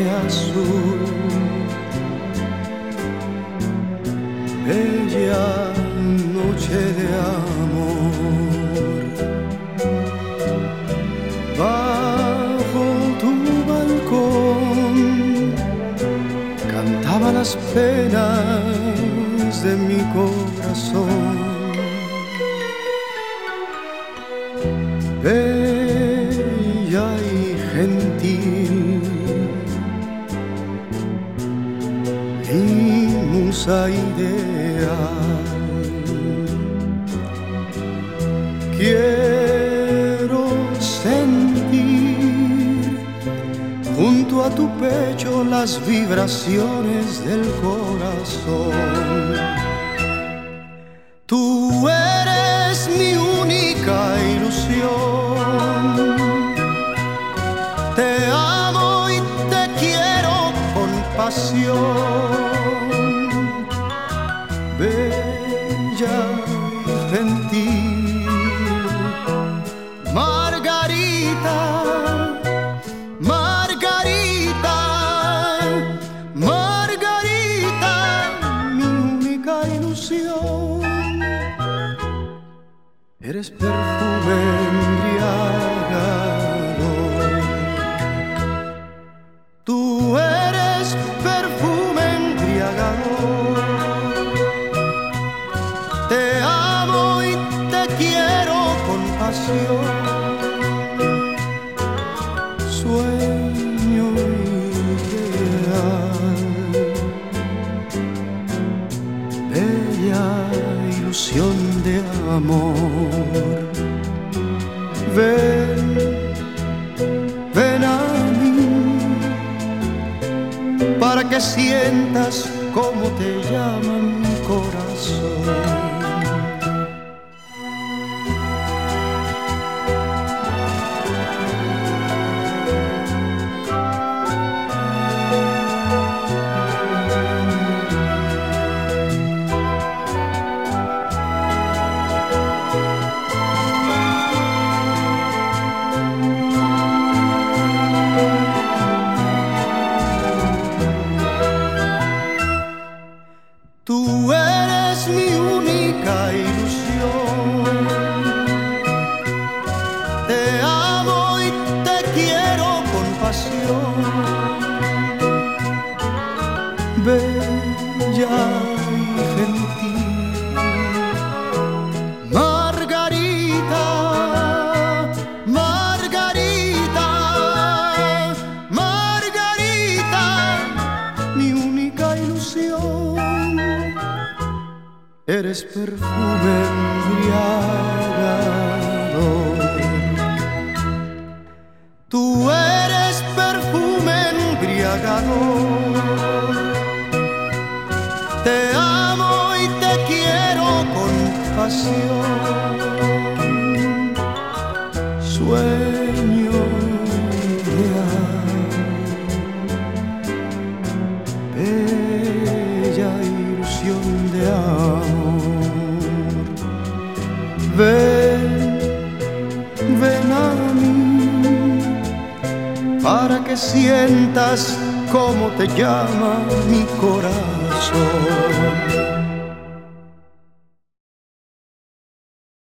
azul. Bella noche de amor, bajo tu balcón cantaban las penas de mi corazón. Bella y gentil, mi musa ideal, quiero sentir junto a tu pecho las vibraciones del corazón. Tú eres mi única ilusión, te amo y te quiero con pasión. Bella y gentil, Margarita, Margarita, Margarita, mi única ilusión. Eres perfume embriagador, tú eres perfume embriagador. Te amo y te quiero con pasión. Sueño ideal, bella ilusión de amor. Ven, ven a mí, para que sientas cómo te llama mi corazón. Tú eres mi única ilusión, te amo y te quiero con pasión. Bella y gentil, Margarita, Margarita, Margarita, mi única ilusión. Eres perfume embriagador, tú eres perfume embriagador. Te amo y te quiero con pasión. Sueño ideal, bella ilusión de amor. Ven, ven a mí, para que sientas cómo te llama mi corazón.